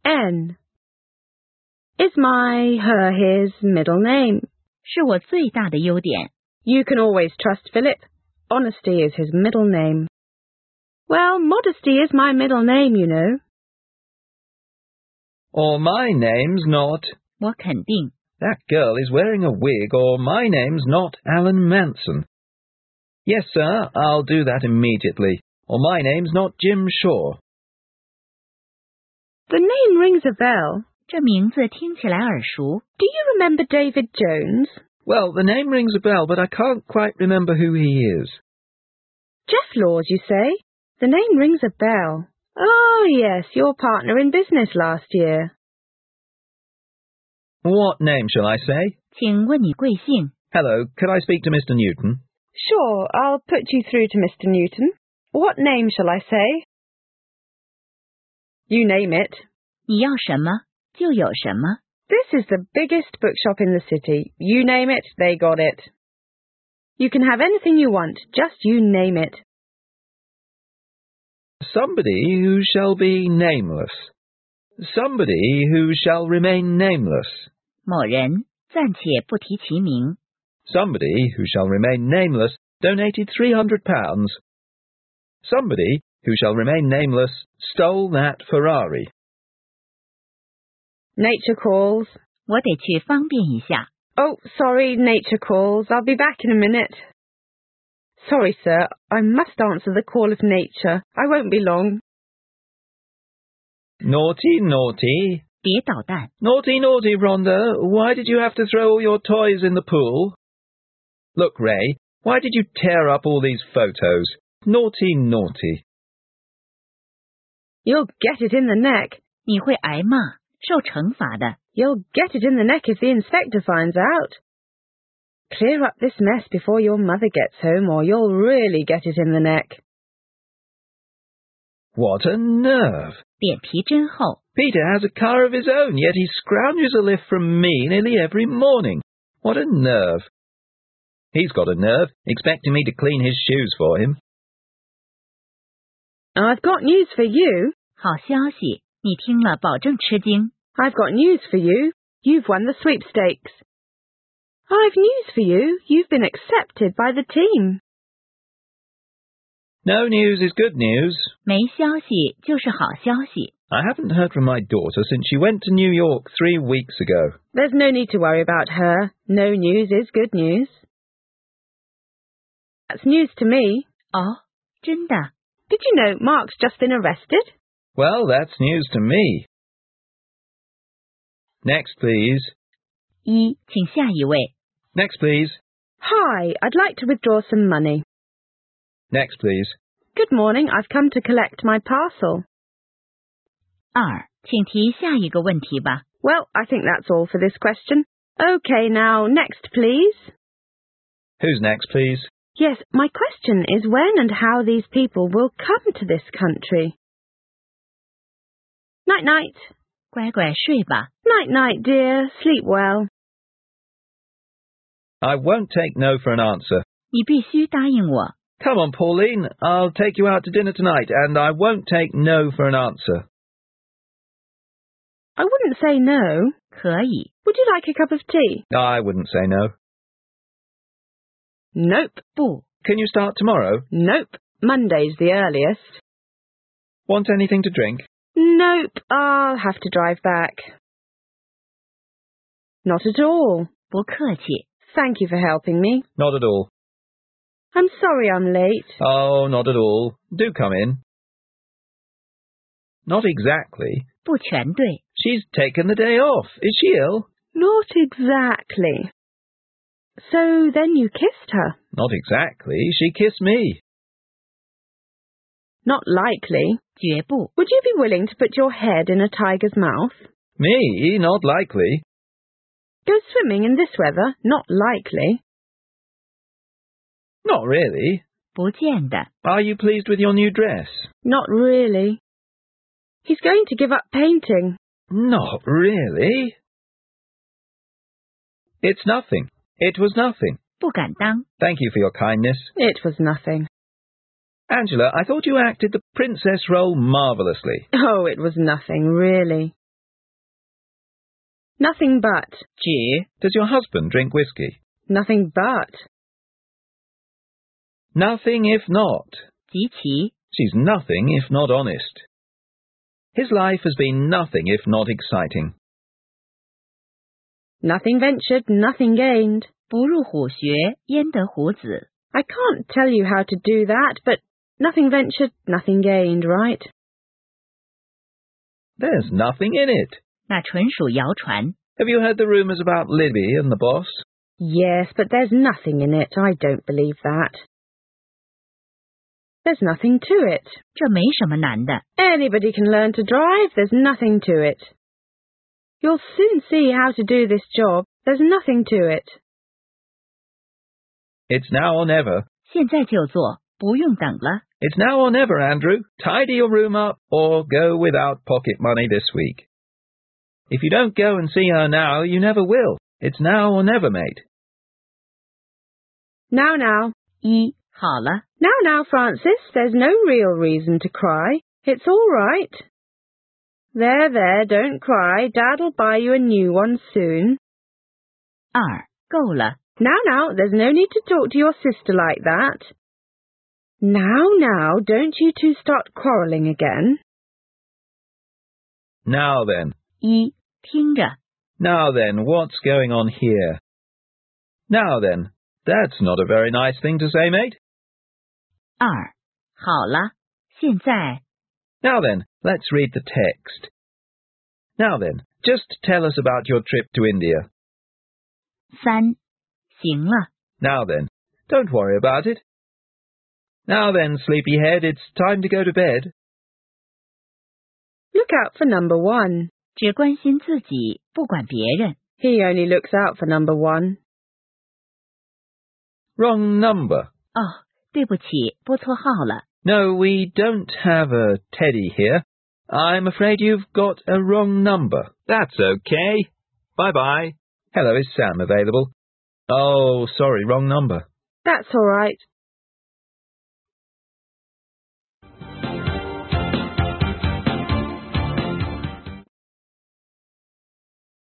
N. Is my, her, his middle name. 是我最大的优点。 You can always trust Philip. Honesty is his middle name. Well, modesty is my middle name, you know. Or my name's not. 我肯定。 That girl is wearing a wig, or my name's not Alan Manson. Yes, sir, I'll do that immediately. Or my name's not Jim Shaw. The name rings a bell. 这名字听起来耳熟。 Do you remember David Jones? Well, the name rings a bell, but I can't quite remember who he is. Jeff Laws, you say? The name rings a bell. Oh, yes, your partner in business last year. What name shall I say? 请问你贵姓？ Hello, could I speak to Mr. Newton? Sure, I'll put you through to Mr. Newton. What name shall I say? You name it. 你要什么就有什么。 This is the biggest bookshop in the city. You name it, they got it. You can have anything you want, just you name it. Somebody who shall be nameless. Somebody who shall remain nameless. 某人暂且不提其名。 Somebody who shall remain nameless donated £300. Somebody who shall remain nameless stole that Ferrari. Nature calls. 我得去方便一下。 Oh, sorry, nature calls. I'll be back in a minute. Sorry, sir. I must answer the call of nature. I won't be long. Naughty, naughty. 别捣蛋。 Naughty, naughty, Rhonda. Why did you have to throw all your toys in the pool? Look, Ray, why did you tear up all these photos? Naughty, naughty. You'll get it in the neck. 你会挨骂，受惩罚的。 You'll get it in the neck if the inspector finds out. Clear up this mess before your mother gets home, or you'll really get it in the neck. What a nerve. 脸皮真厚。 Peter has a car of his own, yet he scrounges a lift from me nearly every morning. What a nerve. He's got a nerve, expecting me to clean his shoes for him. I've got news for you. 好消息，你听了保证吃惊。 I've got news for you. You've won the sweepstakes. I've news for you. You've been accepted by the team. No news is good news. 没消息就是好消息。 I haven't heard from my daughter since she went to New York 3 weeks ago. There's no need to worry about her. No news is good news. That's news to me. 哦，真的？ Did you know Mark's just been arrested? Well, that's news to me. Next, please. 一，请下一位。 Next, please. Hi, I'd like to withdraw some money. Next, please. Good morning, I've come to collect my parcel. 二，请提下一个问题吧。 Well, I think that's all for this question. OK, now, next, please. Who's next, please? Yes, my question is when and how these people will come to this country. Night-night. 乖乖睡吧。 Night-night, dear. Sleep well. I won't take no for an answer. 你必须答应我。 Come on, Pauline. I'll take you out to dinner tonight, and I won't take no for an answer. I wouldn't say no. 可以。 Would you like a cup of tea? I wouldn't say no. Nope. 不， Can you start tomorrow? Nope. Monday's the earliest. Want anything to drink? Nope. I'll have to drive back. Not at all. 不客气。 Thank you for helping me. Not at all. I'm sorry I'm late. Oh, not at all. Do come in. Not exactly. 不全对。 She's taken the day off. Is she ill? Not exactly. So then you kissed her? Not exactly. She kissed me. Not likely. 绝不。 Would you be willing to put your head in a tiger's mouth? Me? Not likely. Go swimming in this weather? Not likely. Not really. 不见得。 Are you pleased with your new dress? Not really. He's going to give up painting. Not really. It's nothing. It was nothing. 不敢当。 Thank you for your kindness. It was nothing. Angela, I thought you acted the princess role marvellously. Oh, it was nothing, really. Nothing but. 指 Does your husband drink whiskey? Nothing but. Nothing if not. 及其 She's nothing if not honest. His life has been nothing if not exciting. Nothing ventured, nothing gained. 不入虎穴焉得虎子 I can't tell you how to do that, but nothing ventured, nothing gained, right? There's nothing in it. 那纯属谣传 Have you heard the rumours about Libby and the boss? Yes, but there's nothing in it. I don't believe that. There's nothing to it. 这没什么难的 Anybody can learn to drive. There's nothing to it. You'll soon see how to do this job. There's nothing to it. It's now or never. 现在就做不用等了 It's now or never, Andrew. Tidy your room up or go without pocket money this week. If you don't go and see her now, you never will. It's now or never, mate. Now, now. 一好了 Now, now, Francis. There's no real reason to cry. It's all right. There, there, don't cry. Dad'll buy you a new one soon. 二够了 Now, now, there's no need to talk to your sister like that. Now, now, don't you two start quarrelling again. Now then. 一听着 Now then, what's going on here? Now then, that's not a very nice thing to say, mate. 二好了现在 Now then, let's read the text. Now then, just tell us about your trip to India. 三行了 Now then, don't worry about it. Now then, sleepyhead, it's time to go to bed. Look out for number one. 只关心自己不管别人 He only looks out for number one. Wrong number. 哦对不起拨错号了 No, we don't have a Teddy here. I'm afraid you've got a wrong number. That's okay. Bye-bye. Hello, is Sam available? Oh, sorry, wrong number. That's all right.